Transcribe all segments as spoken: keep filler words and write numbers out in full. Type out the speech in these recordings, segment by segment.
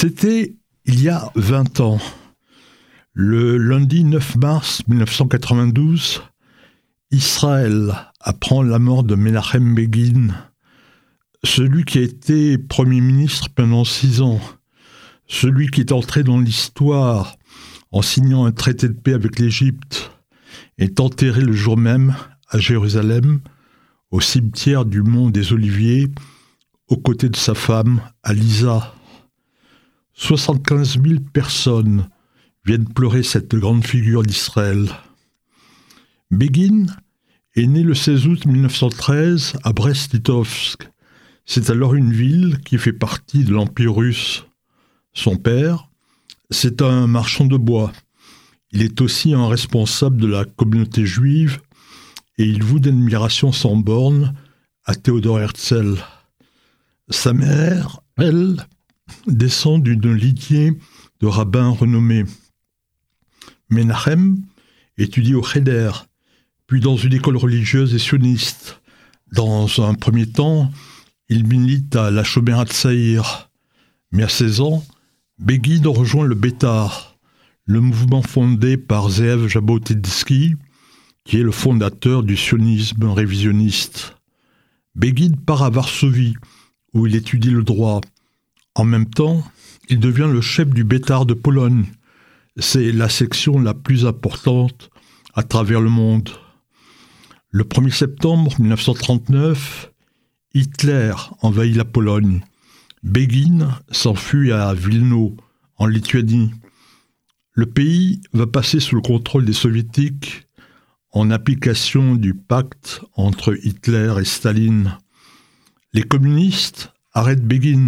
C'était il y a vingt ans. Le lundi neuf mars mille neuf cent quatre-vingt-douze, Israël apprend la mort de Menachem Begin, celui qui a été Premier ministre pendant six ans, celui qui est entré dans l'histoire en signant un traité de paix avec l'Égypte, est enterré le jour même à Jérusalem, au cimetière du Mont des Oliviers, aux côtés de sa femme, Aliza. soixante-quinze mille personnes viennent pleurer cette grande figure d'Israël. Begin est né le seize août mille neuf cent treize à Brest-Litovsk. C'est alors une ville qui fait partie de l'Empire russe. Son père, c'est un marchand de bois. Il est aussi un responsable de la communauté juive et il voue d'admiration sans borne à Théodore Herzl. Sa mère, elle, descend d'une lignée de rabbins renommés. Menachem étudie au Cheder, puis dans une école religieuse et sioniste. Dans un premier temps, il milite à la Shomer HaTzaïr. Mais à seize ans, Begin rejoint le Bétar, le mouvement fondé par Zeev Jabotinsky, qui est le fondateur du sionisme révisionniste. Begin part à Varsovie, où il étudie le droit. En même temps, il devient le chef du Bétar de Pologne. C'est la section la plus importante à travers le monde. Le premier septembre mille neuf cent trente-neuf, Hitler envahit la Pologne. Begin s'enfuit à Vilno, en Lituanie. Le pays va passer sous le contrôle des Soviétiques en application du pacte entre Hitler et Staline. Les communistes arrêtent Begin.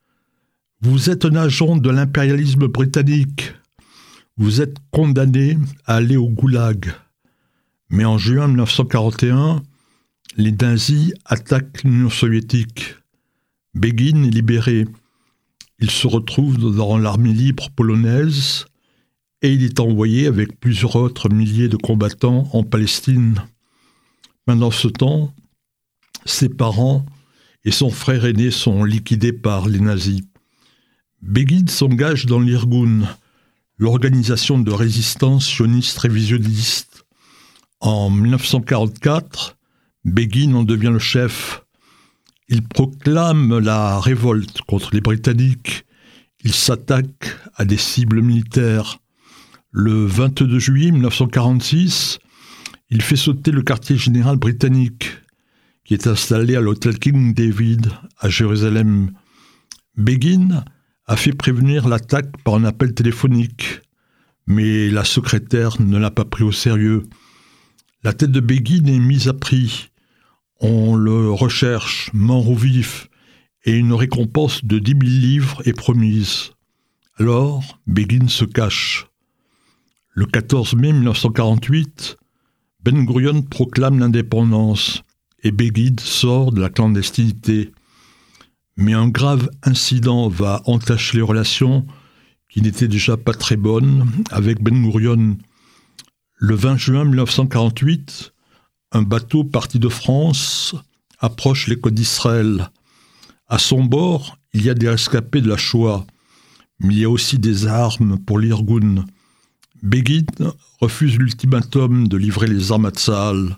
Vous êtes un agent de l'impérialisme britannique. Vous êtes condamné à aller au goulag. Mais en juin mille neuf cent quarante et un, les nazis attaquent l'Union soviétique. Begin est libéré. Il se retrouve dans l'armée libre polonaise et il est envoyé avec plusieurs autres milliers de combattants en Palestine. Pendant ce temps, ses parents et son frère aîné sont liquidés par les nazis. Begin s'engage dans l'Irgun, l'organisation de résistance sioniste révisionniste. En mille neuf cent quarante-quatre, Begin en devient le chef. Il proclame la révolte contre les Britanniques. Il s'attaque à des cibles militaires. Le vingt-deux juillet mille neuf cent quarante-six, il fait sauter le quartier général britannique, qui est installé à l'hôtel King David à Jérusalem. Begin a fait prévenir l'attaque par un appel téléphonique, mais la secrétaire ne l'a pas pris au sérieux. La tête de Begin est mise à prix. On le recherche, mort ou vif, et une récompense de dix mille livres est promise. Alors, Begin se cache. Le quatorze mai mille neuf cent quarante-huit, Ben Gurion proclame l'indépendance et Begin sort de la clandestinité. Mais un grave incident va entacher les relations qui n'étaient déjà pas très bonnes avec Ben Gurion. Le vingt juin mille neuf cent quarante-huit, un bateau parti de France approche les côtes d'Israël. À son bord, il y a des rescapés de la Shoah, mais il y a aussi des armes pour l'Irgun. Begin refuse l'ultimatum de livrer les armes à Tsahal.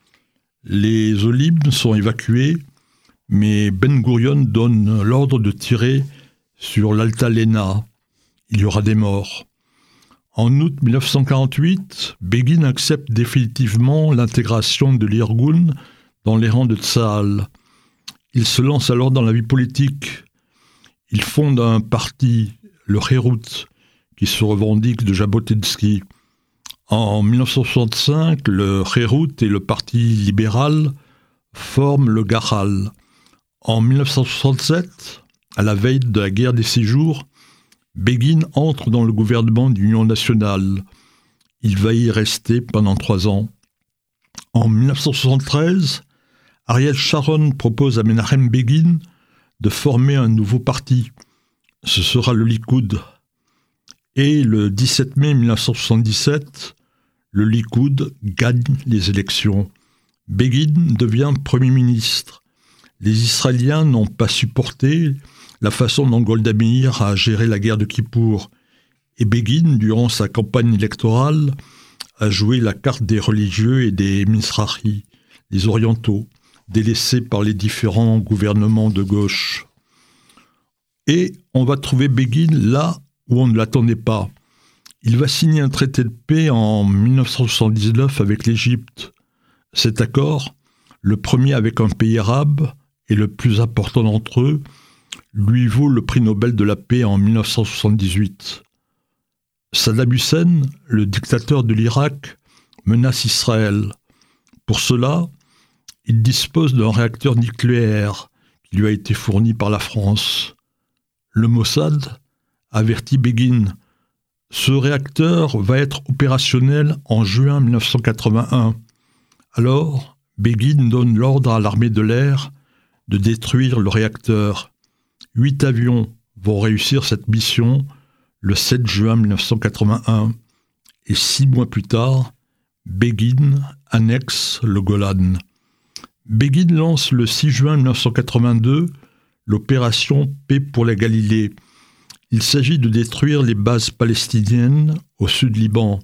Les Olim sont évacués, mais Ben Gurion donne l'ordre de tirer sur l'Altalena. Il y aura des morts. En août mille neuf cent quarante-huit, Begin accepte définitivement l'intégration de l'Irgun dans les rangs de Tsahal. Il se lance alors dans la vie politique. Il fonde un parti, le Herut, qui se revendique de Jabotinsky. En mille neuf cent soixante-cinq, le Herut et le Parti libéral forment le Gahal. En mille neuf cent soixante-sept, à la veille de la guerre des six jours, Begin entre dans le gouvernement d'Union nationale. Il va y rester pendant trois ans. En mille neuf cent soixante-treize, Ariel Sharon propose à Menachem Begin de former un nouveau parti. Ce sera le Likoud. Et le dix-sept mai mille neuf cent soixante-dix-sept, le Likoud gagne les élections. Begin devient Premier ministre. Les Israéliens n'ont pas supporté la façon dont Golda Meir a géré la guerre de Kippour. Et Begin, durant sa campagne électorale, a joué la carte des religieux et des Mizrahi, les orientaux, délaissés par les différents gouvernements de gauche. Et on va trouver Begin là où on ne l'attendait pas. Il va signer un traité de paix en dix-neuf cent soixante-dix-neuf avec l'Égypte. Cet accord, le premier avec un pays arabe et le plus important d'entre eux, lui vaut le prix Nobel de la paix en dix-neuf cent soixante-dix-huit. Saddam Hussein, le dictateur de l'Irak, menace Israël. Pour cela, il dispose d'un réacteur nucléaire qui lui a été fourni par la France. Le Mossad avertit Begin. Ce réacteur va être opérationnel en juin dix-neuf cent quatre-vingt-un. Alors, Begin donne l'ordre à l'armée de l'air de détruire le réacteur. Huit avions vont réussir cette mission le sept juin dix-neuf cent quatre-vingt-un, et six mois plus tard, Begin annexe le Golan. Begin lance le six juin dix-neuf cent quatre-vingt-deux l'opération Paix pour la Galilée. Il s'agit de détruire les bases palestiniennes au sud Liban.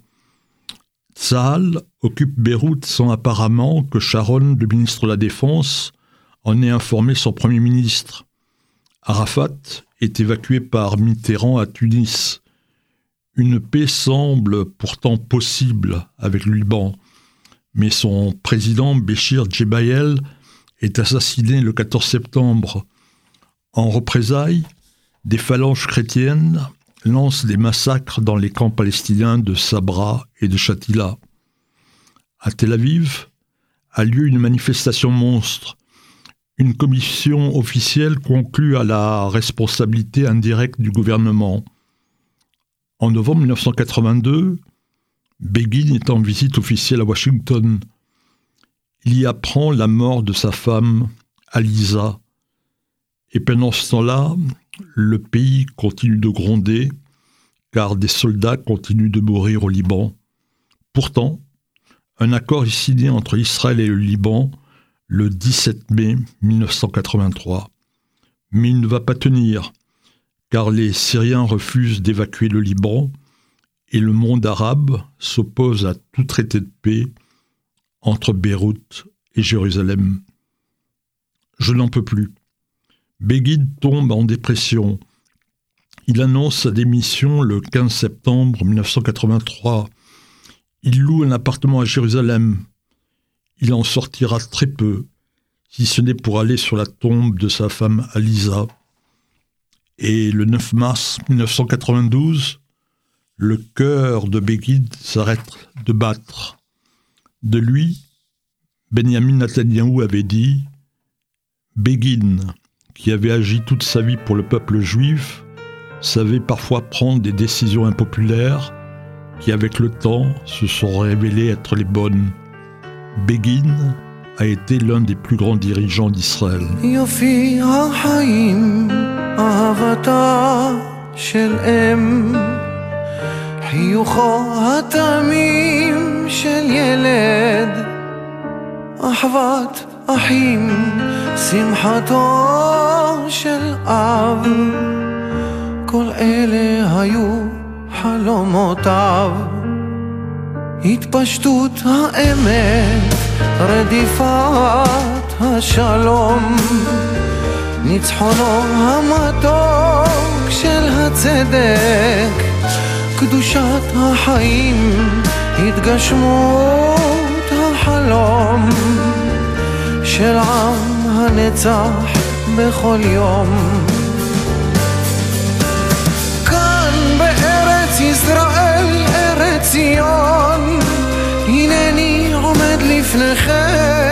Tsahal occupe Beyrouth sans apparemment que Sharon, le ministre de la Défense, en ait informé son Premier ministre. Arafat est évacué par Mitterrand à Tunis. Une paix semble pourtant possible avec le Liban, mais son président Béchir Djebaïel est assassiné le quatorze septembre. En représailles, des phalanges chrétiennes lancent des massacres dans les camps palestiniens de Sabra et de Shatila. À Tel Aviv a lieu une manifestation monstre. Une commission officielle conclut à la responsabilité indirecte du gouvernement. En novembre dix-neuf cent quatre-vingt-deux, Begin est en visite officielle à Washington. Il y apprend la mort de sa femme, Aliza. Et pendant ce temps-là, le pays continue de gronder, car des soldats continuent de mourir au Liban. Pourtant, un accord est signé entre Israël et le Liban le dix-sept mai dix-neuf cent quatre-vingt-trois. Mais il ne va pas tenir, car les Syriens refusent d'évacuer le Liban et le monde arabe s'oppose à tout traité de paix entre Beyrouth et Jérusalem. Je n'en peux plus. Begin tombe en dépression. Il annonce sa démission le quinze septembre dix-neuf cent quatre-vingt-trois. Il loue un appartement à Jérusalem. Il en sortira très peu, si ce n'est pour aller sur la tombe de sa femme Aliza. Et le neuf mars dix-neuf cent quatre-vingt-douze, le cœur de Begin s'arrête de battre. De lui, Benjamin Netanyahou avait dit « Begin, qui avait agi toute sa vie pour le peuple juif, savait parfois prendre des décisions impopulaires qui, avec le temps, se sont révélées être les bonnes. Begin a été l'un des plus grands dirigeants d'Israël. כל אלה היו חלומותיו, התפשטות האמת, רדיפת השלום, ניצחונו המתוק של הצדק, קדושת החיים, התגשמות החלום של עם הנצח בכל יום. ישראל, ארץ ציון, הנני עומד לפניכם,